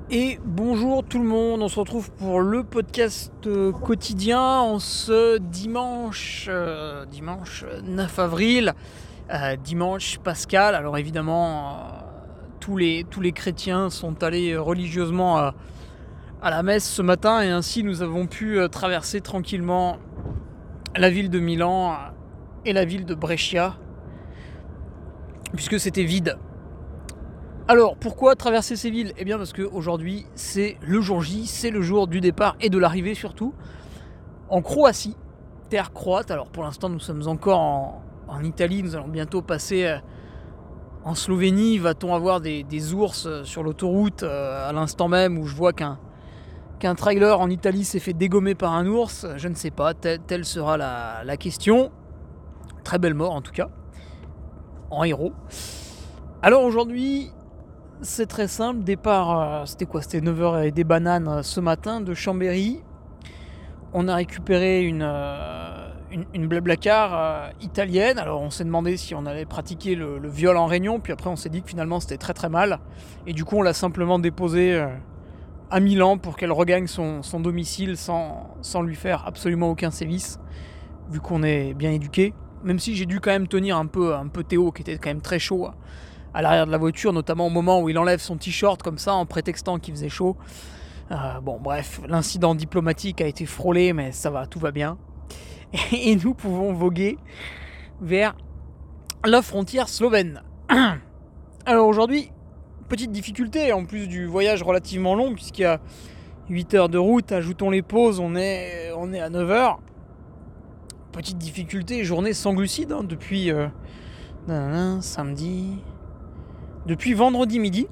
Et bonjour tout le monde, on se retrouve pour le podcast quotidien en ce dimanche 9 avril, dimanche pascal. Alors évidemment, tous les chrétiens sont allés religieusement à la messe ce matin et ainsi nous avons pu traverser tranquillement la ville de Milan et la ville de Brescia, puisque c'était vide. Alors, pourquoi traverser ces villes ? Eh bien parce qu'aujourd'hui, c'est le jour J, c'est le jour du départ et de l'arrivée surtout, en Croatie, terre croate. Alors pour l'instant, nous sommes encore en Italie, nous allons bientôt passer en Slovénie. Va-t-on avoir des ours sur l'autoroute à l'instant même où je vois qu'un trailer en Italie s'est fait dégommer par un ours ? Je ne sais pas, telle sera la question. Très belle mort en tout cas, en héros. Alors aujourd'hui, c'est très simple, départ, c'était 9h et des bananes ce matin de Chambéry. On a récupéré une Blablacar italienne. Alors on s'est demandé si on allait pratiquer le viol en réunion, puis après on s'est dit que finalement c'était très très mal. Et du coup on l'a simplement déposée à Milan pour qu'elle regagne son domicile sans lui faire absolument aucun sévice, vu qu'on est bien éduqué. Même si j'ai dû quand même tenir un peu Théo, qui était quand même très chaud à l'arrière de la voiture, notamment au moment où il enlève son t-shirt comme ça en prétextant qu'il faisait chaud. Bon bref, l'incident diplomatique a été frôlé, mais ça va, tout va bien. Et nous pouvons voguer vers la frontière slovène. Alors aujourd'hui, petite difficulté, en plus du voyage relativement long, puisqu'il y a 8 heures de route, ajoutons les pauses, on est à 9 heures. Petite difficulté, journée sans glucides, depuis samedi... Depuis vendredi midi.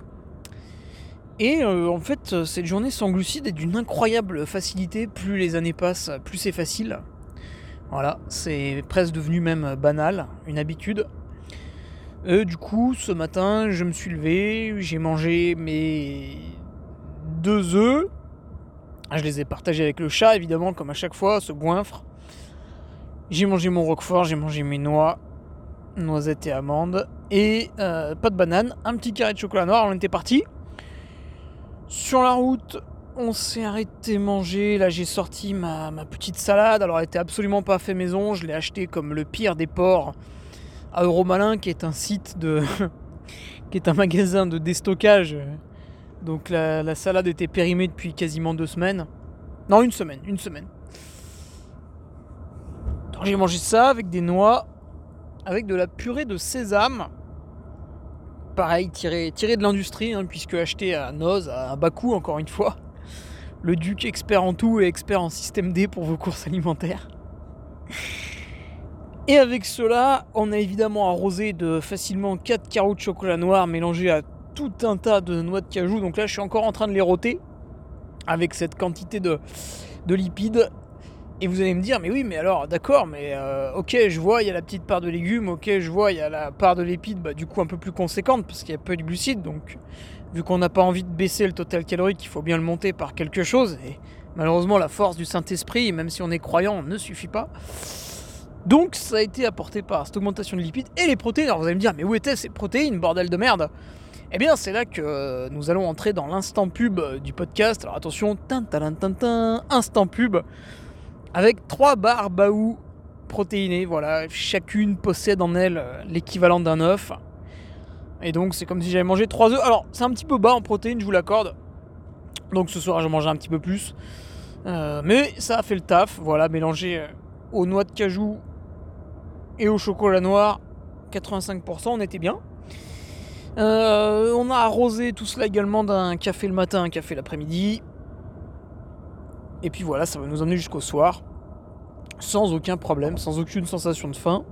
Et en fait, cette journée sans glucides est d'une incroyable facilité. Plus les années passent, plus c'est facile. Voilà, c'est presque devenu même banal, une habitude. Du coup, ce matin, je me suis levé, j'ai mangé mes 2 œufs. Je les ai partagés avec le chat, évidemment, comme à chaque fois, ce goinfre. J'ai mangé mon roquefort, j'ai mangé mes noix, noisettes et amandes. Et pas de banane, un petit carré de chocolat noir, on était parti. Sur la route, on s'est arrêté manger. Là, j'ai sorti ma petite salade. Alors, elle était absolument pas fait maison. Je l'ai acheté comme le pire des porcs à Euromalin, qui est un site qui est un magasin de déstockage. Donc, la salade était périmée depuis quasiment 2 semaines. Non, une semaine. Donc, j'ai mangé ça avec des noix, avec de la purée de sésame. Pareil, tiré de l'industrie, puisque acheté à Noz, à bas coût encore une fois. Le Duc, expert en tout et expert en système D pour vos courses alimentaires. Et avec cela, on a évidemment arrosé de facilement 4 carreaux de chocolat noir mélangés à tout un tas de noix de cajou. Donc là, je suis encore en train de les rôter avec cette quantité de lipides. Et vous allez me dire, mais oui, mais alors, d'accord, mais ok, je vois, il y a la petite part de légumes, ok, je vois, il y a la part de lipides, du coup un peu plus conséquente, parce qu'il y a peu de glucides, donc vu qu'on n'a pas envie de baisser le total calorique, il faut bien le monter par quelque chose, et malheureusement la force du Saint-Esprit, même si on est croyant, ne suffit pas. Donc ça a été apporté par cette augmentation de lipides et les protéines. Alors vous allez me dire, mais où étaient ces protéines, bordel de merde ? Eh bien c'est là que nous allons entrer dans l'instant pub du podcast. Alors attention, instant pub, avec 3 barres Baou protéinées, voilà, chacune possède en elle l'équivalent d'un œuf. Et donc c'est comme si j'avais mangé 3 œufs. Alors c'est un petit peu bas en protéines, je vous l'accorde. Donc ce soir je mangerai un petit peu plus. Mais ça a fait le taf, voilà, mélangé aux noix de cajou et au chocolat noir, 85%, on était bien. On a arrosé tout cela également d'un café le matin, un café l'après-midi. Et puis voilà, ça va nous emmener jusqu'au soir, sans aucun problème, sans aucune sensation de faim.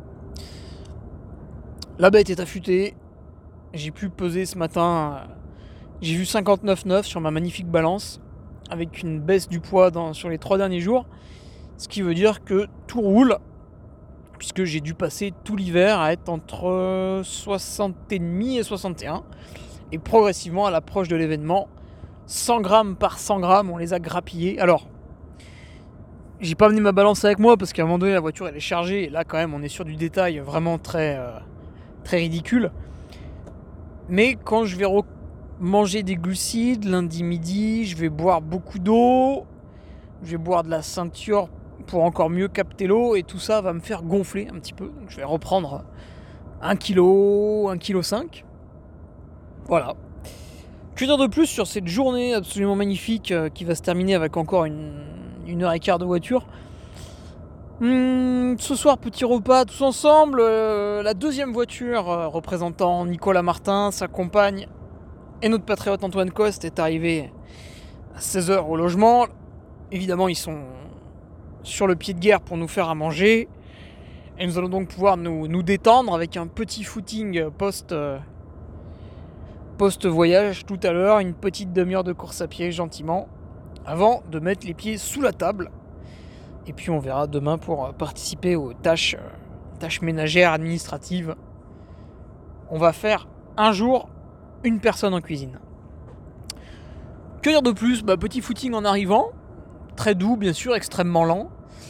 La bête est affûtée. J'ai pu peser ce matin, j'ai vu 59,9 sur ma magnifique balance, avec une baisse du poids sur les 3 derniers jours. Ce qui veut dire que tout roule, puisque j'ai dû passer tout l'hiver à être entre 60,5 et 61. Et progressivement, à l'approche de l'événement, 100 grammes par 100 grammes, on les a grappillés. Alors, j'ai pas amené ma balance avec moi, parce qu'à un moment donné, la voiture elle est chargée. Et là, quand même, on est sur du détail vraiment très, très ridicule. Mais quand je vais manger des glucides lundi midi, je vais boire beaucoup d'eau, je vais boire de la ceinture pour encore mieux capter l'eau, et tout ça va me faire gonfler un petit peu. Donc je vais reprendre 1 kg, 1,5 kg. Voilà. Que dire de plus sur cette journée absolument magnifique qui va se terminer avec encore une heure et quart de voiture. Ce soir, petit repas tous ensemble. La deuxième voiture représentant Nicolas Martin, sa compagne et notre patriote Antoine Coste est arrivée à 16h au logement. Évidemment, ils sont sur le pied de guerre pour nous faire à manger. Et nous allons donc pouvoir nous détendre avec un petit footing post-voyage tout à l'heure, une petite demi-heure de course à pied gentiment, avant de mettre les pieds sous la table. Et puis on verra demain pour participer aux tâches ménagères, administratives. On va faire un jour une personne en cuisine. Que dire de plus ? Petit footing en arrivant, très doux bien sûr, extrêmement lent.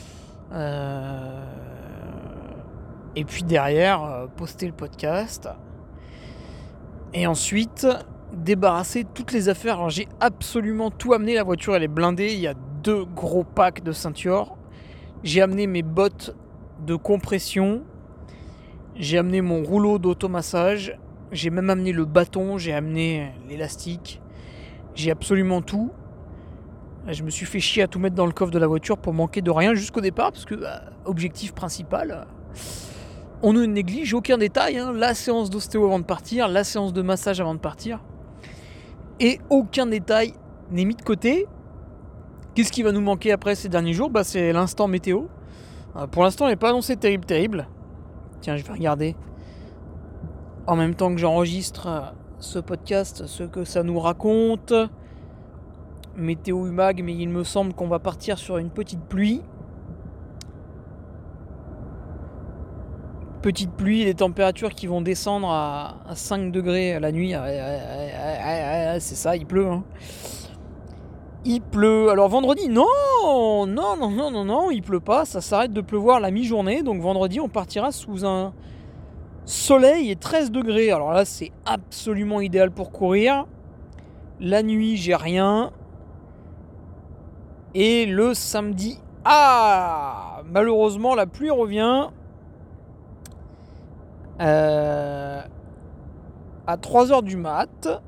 Et puis derrière, poster le podcast. Et ensuite, débarrasser toutes les affaires. Alors j'ai absolument tout amené, la voiture elle est blindée, il y a 2 gros packs de ceintures. J'ai amené mes bottes de compression, j'ai amené mon rouleau d'automassage, j'ai même amené le bâton, j'ai amené l'élastique, j'ai absolument tout. Je me suis fait chier à tout mettre dans le coffre de la voiture pour manquer de rien jusqu'au départ, parce que objectif principal, on ne néglige aucun détail, la séance d'ostéo avant de partir, la séance de massage avant de partir, et aucun détail n'est mis de côté. Qu'est-ce qui va nous manquer après ces derniers jours ? C'est l'instant météo. Pour l'instant, il n'est pas annoncé terrible. Tiens, je vais regarder en même temps que j'enregistre ce podcast ce que ça nous raconte. Météo Humag, mais il me semble qu'on va partir sur une petite pluie. Petite pluie, des températures qui vont descendre à 5 degrés la nuit. C'est ça, il pleut. Il pleut. Alors vendredi, non, il pleut pas. Ça s'arrête de pleuvoir la mi-journée. Donc vendredi, on partira sous un soleil et 13 degrés. Alors là, c'est absolument idéal pour courir. La nuit, j'ai rien. Et le samedi, malheureusement, la pluie revient. À 3h du mat.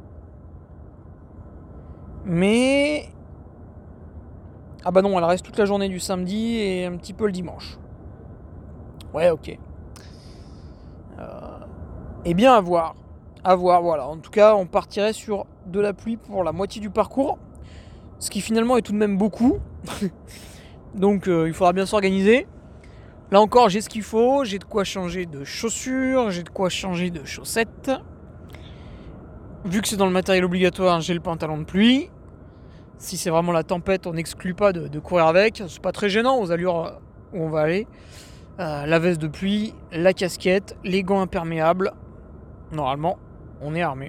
Mais non, elle reste toute la journée du samedi et un petit peu le dimanche. Ouais, ok. Eh bien, à voir, voilà. En tout cas, on partirait sur de la pluie pour la moitié du parcours, ce qui finalement est tout de même beaucoup. Donc il faudra bien s'organiser. Là encore, j'ai ce qu'il faut, j'ai de quoi changer de chaussures, j'ai de quoi changer de chaussettes. Vu que c'est dans le matériel obligatoire, j'ai le pantalon de pluie. Si c'est vraiment la tempête, on n'exclut pas de courir avec. C'est pas très gênant aux allures où on va aller. La veste de pluie, la casquette, les gants imperméables. Normalement, on est armé.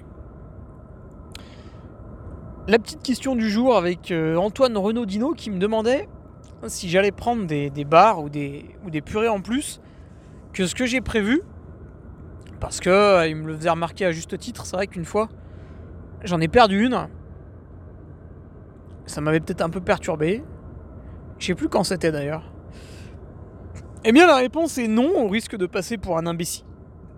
La petite question du jour avec Antoine Renaudino qui me demandait si j'allais prendre des bars ou des purées en plus que ce que j'ai prévu. Parce que il me le faisait remarquer à juste titre. C'est vrai qu'une fois, j'en ai perdu une. Ça m'avait peut-être un peu perturbé. Je sais plus quand c'était d'ailleurs. Eh bien la réponse est non, on risque de passer pour un imbécile.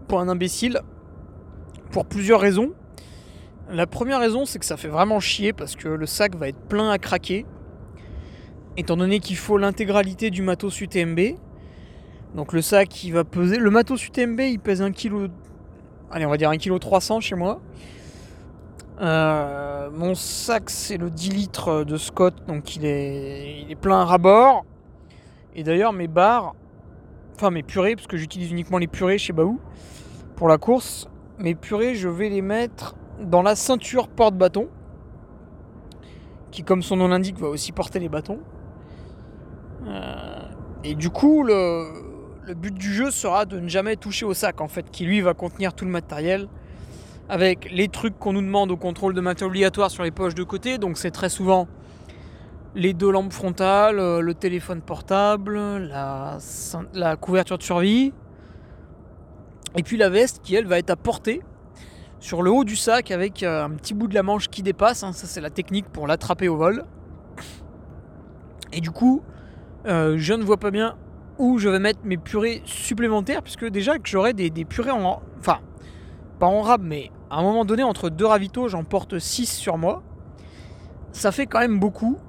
Pour plusieurs raisons. La première raison, c'est que ça fait vraiment chier parce que le sac va être plein à craquer. Étant donné qu'il faut l'intégralité du matos UTMB. Donc le sac il va peser. Le matos UTMB il pèse 1 kg. Allez, on va dire 1,3 kg chez moi. Mon sac c'est le 10 litres de Scott, donc il est plein à ras-bord. Et d'ailleurs mes barres, enfin mes purées, parce que j'utilise uniquement les purées chez Baou pour la course, mes purées je vais les mettre dans la ceinture porte-bâton, qui comme son nom l'indique va aussi porter les bâtons. Et du coup le but du jeu sera de ne jamais toucher au sac en fait, qui lui va contenir tout le matériel, avec les trucs qu'on nous demande au contrôle de matériel obligatoire sur les poches de côté. Donc c'est très souvent les 2 lampes frontales, le téléphone portable, la couverture de survie, et puis la veste qui elle va être à portée. sur le haut du sac avec un petit bout de la manche qui dépasse. Ça, c'est la technique pour l'attraper au vol. Et du coup, je ne vois pas bien où je vais mettre mes purées supplémentaires, puisque déjà que j'aurai des purées enfin, pas en rab, mais à un moment donné, entre 2 ravitaux, j'en porte 6 sur moi. Ça fait quand même beaucoup.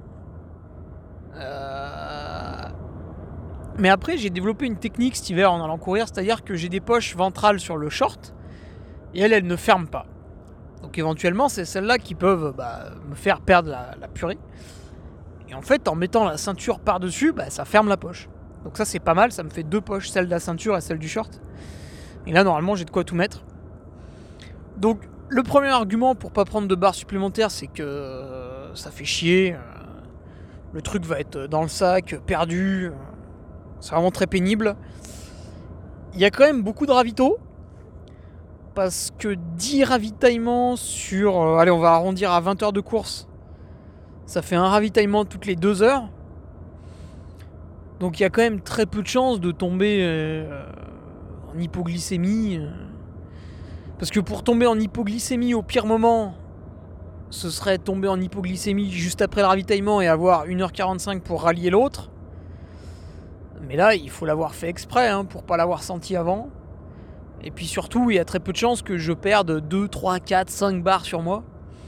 Mais après, j'ai développé une technique cet hiver en allant courir, c'est-à-dire que j'ai des poches ventrales sur le short, et elles ne ferment pas. Donc éventuellement, c'est celles-là qui peuvent me faire perdre la purée. Et en fait, en mettant la ceinture par-dessus, ça ferme la poche. Donc ça, c'est pas mal, ça me fait 2 poches, celle de la ceinture et celle du short. Et là, normalement, j'ai de quoi tout mettre. Donc, le premier argument pour pas prendre de barres supplémentaires, c'est que ça fait chier. Le truc va être dans le sac, perdu. C'est vraiment très pénible. Il y a quand même beaucoup de ravitaux. Parce que 10 ravitaillements sur... allez, on va arrondir à 20 heures de course. Ça fait un ravitaillement toutes les 2 heures. Donc il y a quand même très peu de chances de tomber en hypoglycémie. Parce que pour tomber en hypoglycémie au pire moment, ce serait tomber en hypoglycémie juste après le ravitaillement et avoir 1h45 pour rallier l'autre. Mais là, il faut l'avoir fait exprès pour pas l'avoir senti avant. Et puis surtout, il y a très peu de chances que je perde 2, 3, 4, 5 barres sur moi.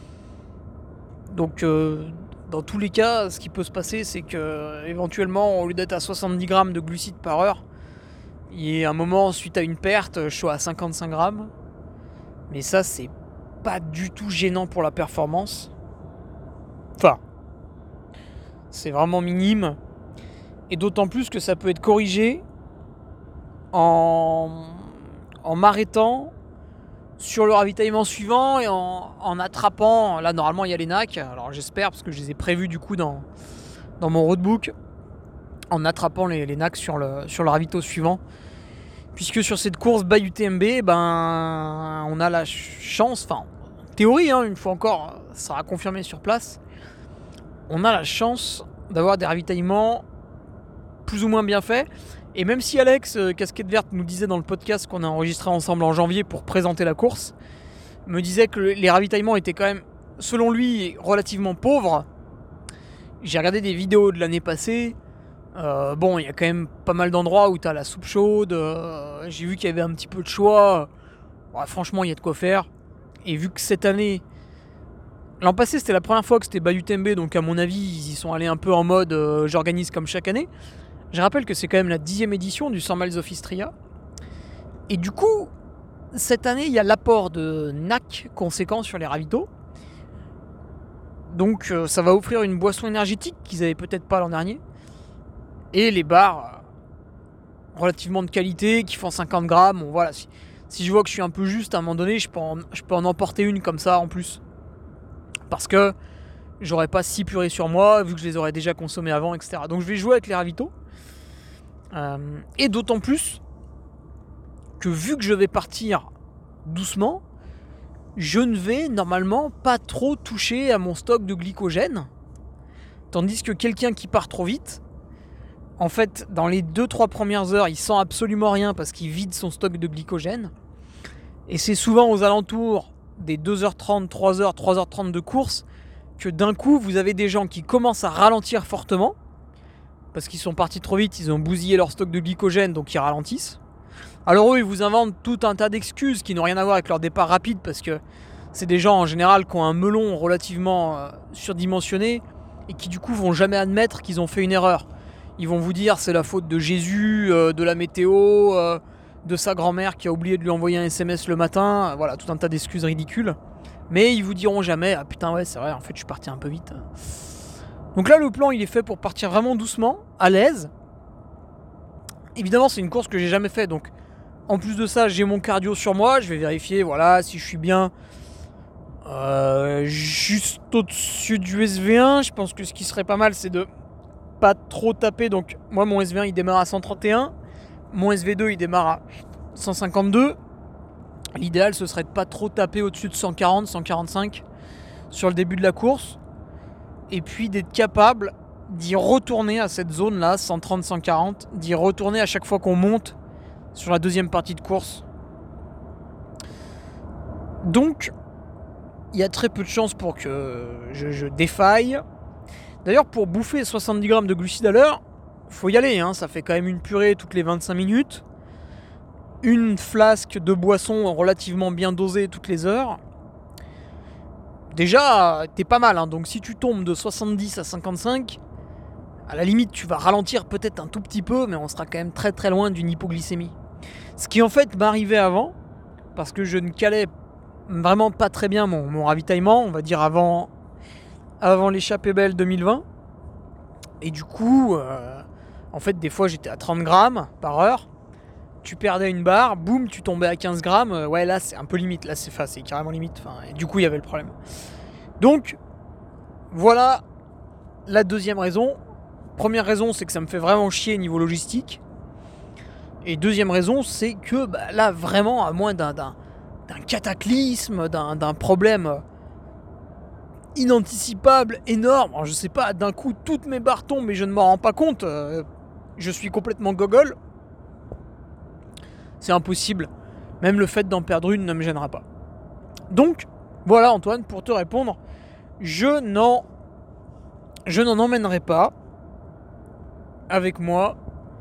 Donc dans tous les cas, ce qui peut se passer, c'est que éventuellement, au lieu d'être à 70 grammes de glucides par heure, il y a un moment, suite à une perte, je sois à 55 grammes. Mais ça, c'est pas du tout gênant pour la performance. Enfin, c'est vraiment minime. Et d'autant plus que ça peut être corrigé en m'arrêtant sur le ravitaillement suivant et en attrapant. Là, normalement, il y a les NAC. Alors, j'espère, parce que je les ai prévus du coup dans mon roadbook. En attrapant les NAC sur le ravito suivant. Puisque sur cette course by UTMB, on a la chance, enfin, en théorie, une fois encore, ça sera confirmé sur place, on a la chance d'avoir des ravitaillements plus ou moins bien faits. Et même si Alex, Casquette Verte, nous disait dans le podcast qu'on a enregistré ensemble en janvier pour présenter la course, me disait que les ravitaillements étaient quand même, selon lui, relativement pauvres. J'ai regardé des vidéos de l'année passée. Il y a quand même pas mal d'endroits où t'as la soupe chaude. J'ai vu qu'il y avait un petit peu de choix. Franchement, il y a de quoi faire. Et vu que cette année, l'an passé, c'était la première fois que c'était by UTMB, donc à mon avis, ils y sont allés un peu en mode j'organise comme chaque année. Je rappelle que c'est quand même la 10e édition du 100 Miles of Istria. Et du coup, cette année, il y a l'apport de NAC conséquent sur les ravitaux. Donc ça va offrir une boisson énergétique qu'ils n'avaient peut-être pas l'an dernier. Et les barres relativement de qualité qui font 50 grammes. Bon, voilà, si je vois que je suis un peu juste à un moment donné, je peux en emporter une comme ça en plus. Parce que j'aurais pas 6 purées sur moi, vu que je les aurais déjà consommées avant, etc. Donc je vais jouer avec les ravitaux. Et d'autant plus que vu que je vais partir doucement, je ne vais normalement pas trop toucher à mon stock de glycogène. Tandis que quelqu'un qui part trop vite, en fait, dans les 2-3 premières heures, il sent absolument rien parce qu'il vide son stock de glycogène. Et c'est souvent aux alentours des 2h30, 3h, 3h30 de course que d'un coup, vous avez des gens qui commencent à ralentir fortement parce qu'ils sont partis trop vite, ils ont bousillé leur stock de glycogène, donc ils ralentissent. Alors eux, ils vous inventent tout un tas d'excuses qui n'ont rien à voir avec leur départ rapide parce que c'est des gens en général qui ont un melon relativement surdimensionné et qui du coup vont jamais admettre qu'ils ont fait une erreur. Ils vont vous dire c'est la faute de Jésus, de la météo, de sa grand-mère qui a oublié de lui envoyer un SMS le matin. Voilà, tout un tas d'excuses ridicules. Mais ils vous diront jamais ah putain ouais c'est vrai en fait je suis parti un peu vite. Donc là le plan il est fait pour partir vraiment doucement, à l'aise. Évidemment c'est une course que j'ai jamais fait donc en plus de ça j'ai mon cardio sur moi. Je vais vérifier voilà si je suis bien juste au-dessus du SV1. Je pense que ce qui serait pas mal c'est de pas trop taper. Donc moi mon SV1 il démarre à 131, mon SV2 il démarre à 152. L'idéal ce serait de pas trop taper au-dessus de 140, 145 sur le début de la course et puis d'être capable d'y retourner à cette zone là 130, 140, d'y retourner à chaque fois qu'on monte sur la deuxième partie de course. Donc, il y a très peu de chances pour que je défaille. D'ailleurs, pour bouffer 70 grammes de glucides à l'heure, faut y aller, hein, ça fait quand même une purée toutes les 25 minutes. Une flasque de boisson relativement bien dosée toutes les heures. Déjà, t'es pas mal, hein, donc si tu tombes de 70 à 55, à la limite tu vas ralentir peut-être un tout petit peu, mais on sera quand même très très loin d'une hypoglycémie. Ce qui en fait m'arrivait avant, parce que je ne calais vraiment pas très bien mon ravitaillement, on va dire avant l'échappée belle 2020. Et du coup, en fait des fois j'étais à 30 grammes par heure, tu perdais une barre, boum, tu tombais à 15 grammes, ouais là c'est un peu limite, là c'est carrément limite, et du coup il y avait le problème. Donc, voilà la deuxième raison. Première raison, c'est que ça me fait vraiment chier niveau logistique. Et deuxième raison, c'est que là vraiment, à moins d'un cataclysme, d'un problème inanticipable, énorme, alors, je sais pas, d'un coup toutes mes barres tombent et je ne m'en rends pas compte, je suis complètement gogol. C'est impossible. Même le fait d'en perdre une ne me gênera pas. Donc, voilà Antoine, pour te répondre, je n'en emmènerai pas avec moi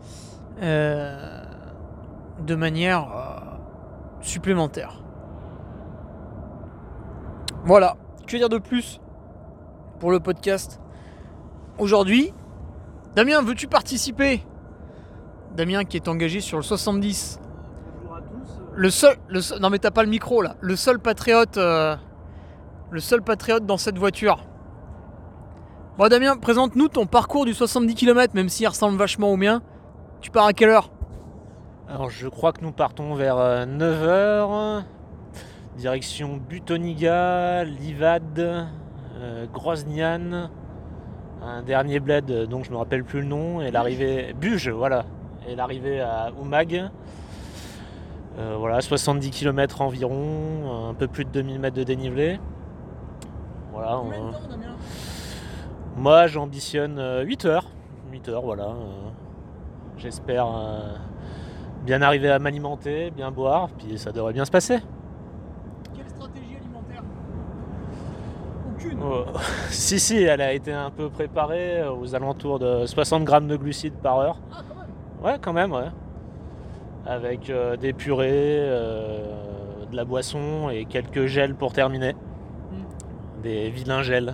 de manière supplémentaire. Voilà. Que dire de plus pour le podcast aujourd'hui? Damien, veux-tu participer? Damien qui est engagé sur le 70. Bonjour à tous. Le seul, non mais t'as pas le micro là. Le seul patriote dans cette voiture. Bon Damien, présente-nous ton parcours du 70 km, même s'il ressemble vachement au mien. Tu pars à quelle heure? Alors je crois que nous partons vers 9h. Direction Butoniga, Livad, Groznian, un dernier bled dont je me rappelle plus le nom, et l'arrivée. Buge, voilà. Et l'arrivée à Umag. Voilà, 70 km environ, un peu plus de 2000 mètres de dénivelé. Voilà. Combien de temps, Damien? Moi j'ambitionne 8 heures. 8 heures, voilà. J'espère bien arriver à m'alimenter, bien boire, puis ça devrait bien se passer. Quelle stratégie alimentaire? Aucune. Si, elle a été un peu préparée aux alentours de 60 grammes de glucides par heure. Ah, quand même. Ouais, quand même, ouais. Avec des purées, de la boisson et quelques gels pour terminer. Des vilains gels.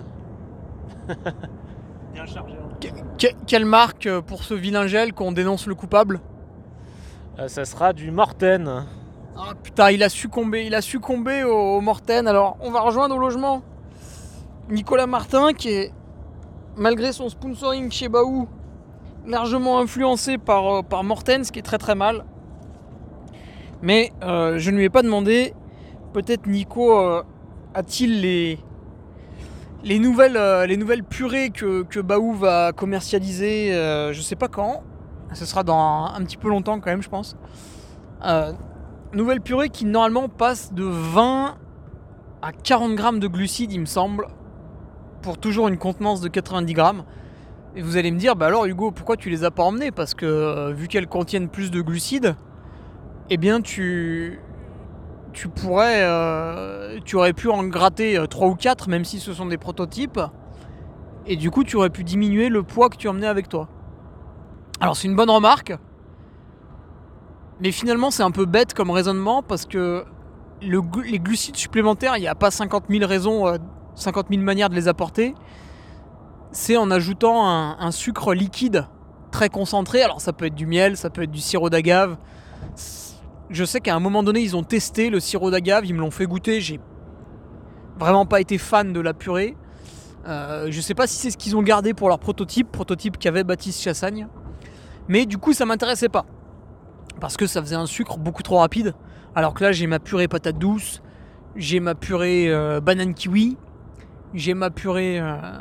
Bien chargé. Quelle marque pour ce vilain gel qu'on dénonce le coupable? Ça sera du Morten. Ah putain, il a succombé au Morten. Alors, on va rejoindre au logement Nicolas Martin, qui est, malgré son sponsoring chez Baou, largement influencé par Morten, ce qui est très très mal. Mais je ne lui ai pas demandé. Peut-être Nico a-t-il les nouvelles purées que Baou va commercialiser, je sais pas quand. Ce sera dans un petit peu longtemps quand même, je pense. Nouvelle purée qui normalement passe de 20 à 40 grammes de glucides, il me semble, pour toujours une contenance de 90 grammes. Et vous allez me dire, alors Hugo, pourquoi tu les as pas emmenées? Parce que vu qu'elles contiennent plus de glucides, eh bien tu aurais pu en gratter 3 ou 4, même si ce sont des prototypes. Et du coup, tu aurais pu diminuer le poids que tu emmenais avec toi. Alors c'est une bonne remarque. Mais finalement, c'est un peu bête comme raisonnement parce que les glucides supplémentaires, il n'y a pas 50 000 raisons, 50 000 manières de les apporter. C'est en ajoutant un sucre liquide très concentré. Alors ça peut être du miel, ça peut être du sirop d'agave. Je sais qu'à un moment donné, ils ont testé le sirop d'agave, ils me l'ont fait goûter. J'ai vraiment pas été fan de la purée. Je sais pas si c'est ce qu'ils ont gardé pour leur prototype qu'avait Baptiste Chassagne. Mais du coup, ça m'intéressait pas. Parce que ça faisait un sucre beaucoup trop rapide. Alors que là, j'ai ma purée patate douce, j'ai ma purée banane kiwi, j'ai ma purée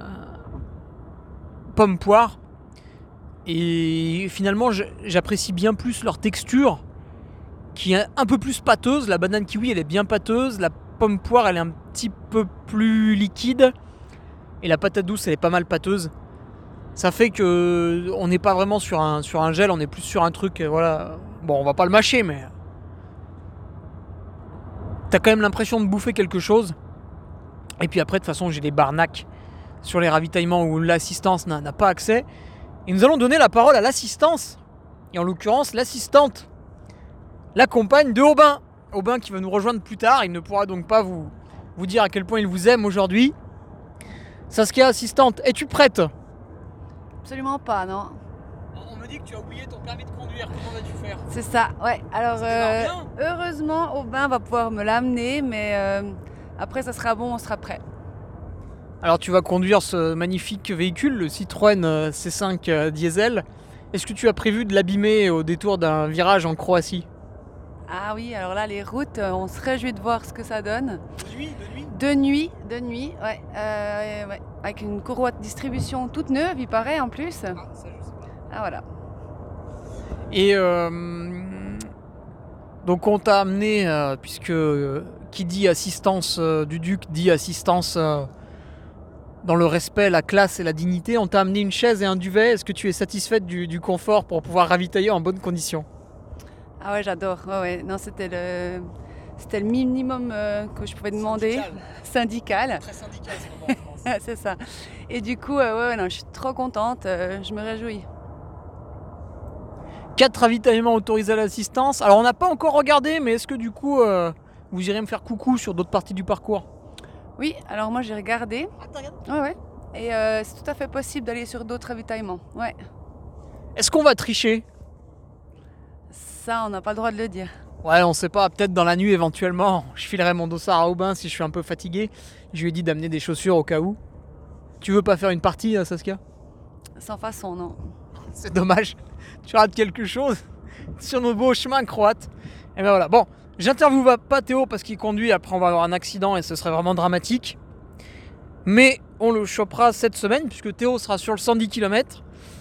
pomme poire. Et finalement, j'apprécie bien plus leur texture, qui est un peu plus pâteuse. La banane kiwi, elle est bien pâteuse. La pomme poire, elle est un petit peu plus liquide. Et la patate douce, elle est pas mal pâteuse. Ça fait que on n'est pas vraiment sur un gel, on est plus sur un truc, voilà. Bon, on va pas le mâcher, mais t'as quand même l'impression de bouffer quelque chose. Et puis après, de toute façon, j'ai des barnaques sur les ravitaillements où l'assistance n'a pas accès. Et nous allons donner la parole à l'assistance. Et en l'occurrence, l'assistante, la compagne de Aubin. Aubin qui va nous rejoindre plus tard. Il ne pourra donc pas vous dire à quel point il vous aime aujourd'hui. Saskia, assistante, es-tu prête? Absolument pas, non. On me dit que tu as oublié ton permis de conduire. Comment vas-tu faire? C'est ça, ouais. Alors, heureusement, Aubin va pouvoir me l'amener, mais après, ça sera bon, on sera prêt. Alors, tu vas conduire ce magnifique véhicule, le Citroën C5 diesel. Est-ce que tu as prévu de l'abîmer au détour d'un virage en Croatie? Ah oui, alors là, les routes, on se réjouit de voir ce que ça donne. De nuit? De nuit, ouais. Ouais. Avec une courroie de distribution toute neuve, il paraît, en plus. Ah, ça, je sais pas. Ah, voilà. Et donc on t'a amené, puisque qui dit assistance du duc dit assistance dans le respect, la classe et la dignité, on t'a amené une chaise et un duvet. Est-ce que tu es satisfaite du confort pour pouvoir ravitailler en bonnes conditions? Ah ouais, j'adore. Ouais. Non, c'était le minimum que je pouvais demander. Syndical. Très syndical, c'est en France. C'est ça. Et du coup, non, je suis trop contente, je me réjouis. 4 ravitaillements autorisés à l'assistance. Alors on n'a pas encore regardé, mais est-ce que du coup vous irez me faire coucou sur d'autres parties du parcours? Oui, alors moi j'ai regardé. Ah, t'as regardé? Ouais. Et c'est tout à fait possible d'aller sur d'autres ravitaillements. Ouais. Est-ce qu'on va tricher? Ça, on n'a pas le droit de le dire. Ouais, on sait pas, peut-être dans la nuit éventuellement. Je filerai mon dossard à Aubin si je suis un peu fatigué. Je lui ai dit d'amener des chaussures au cas où. Tu veux pas faire une partie, Saskia? Sans façon, non. C'est dommage. Tu rates quelque chose sur nos beaux chemins croates. Et ben voilà. Bon, j'interviewe pas Théo parce qu'il conduit. Après, on va avoir un accident et ce serait vraiment dramatique. Mais on le chopera cette semaine puisque Théo sera sur le 110 km.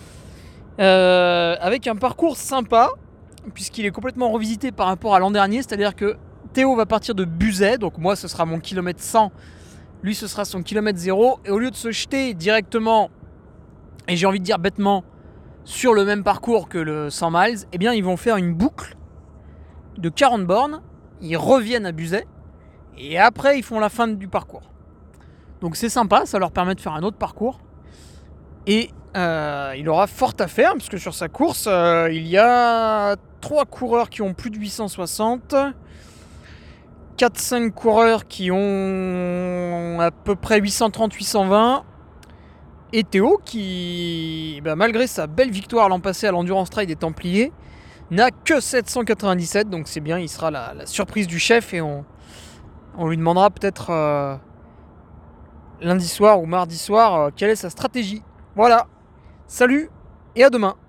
Avec un parcours sympa puisqu'il est complètement revisité par rapport à l'an dernier. C'est-à-dire que Théo va partir de Buzet. Donc moi, ce sera mon kilomètre 100. Lui, ce sera son kilomètre 0. Et au lieu de se jeter directement, et j'ai envie de dire bêtement, sur le même parcours que le 100 miles, eh bien ils vont faire une boucle de 40 bornes, ils reviennent à Buzet, et après ils font la fin du parcours. Donc c'est sympa, ça leur permet de faire un autre parcours. Et il aura fort à faire, parce que sur sa course, il y a 3 coureurs qui ont plus de 860, 4-5 coureurs qui ont à peu près 830-820, et Théo qui, malgré sa belle victoire l'an passé à l'Endurance Trail des Templiers, n'a que 797, donc c'est bien, il sera la surprise du chef et on lui demandera peut-être lundi soir ou mardi soir quelle est sa stratégie. Voilà, salut et à demain.